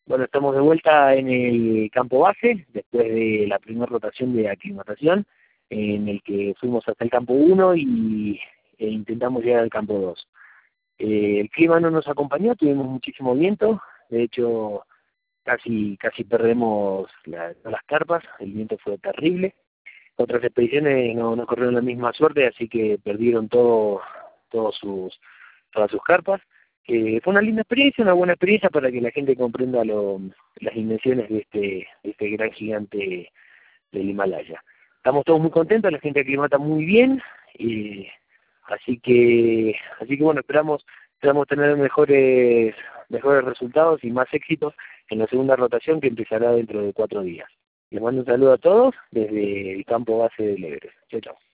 Bueno, estamos de vuelta en el campo base, después de la primera rotación de aclimatación, en el que fuimos hasta el campo 1 e intentamos llegar al campo 2. El clima no nos acompañó, tuvimos muchísimo viento, de hecho casi perdemos las carpas, el viento fue terrible. Otras expediciones no corrieron la misma suerte, así que perdieron todas sus carpas. Fue una linda experiencia, una buena experiencia para que la gente comprenda las dimensiones de este gran gigante del Himalaya. Estamos todos muy contentos, la gente aclimata muy bien, así que bueno, esperamos tener mejores resultados y más éxitos en la segunda rotación que empezará dentro de 4 días. Les mando un saludo a todos desde el campo base del Everest. Chao, chao.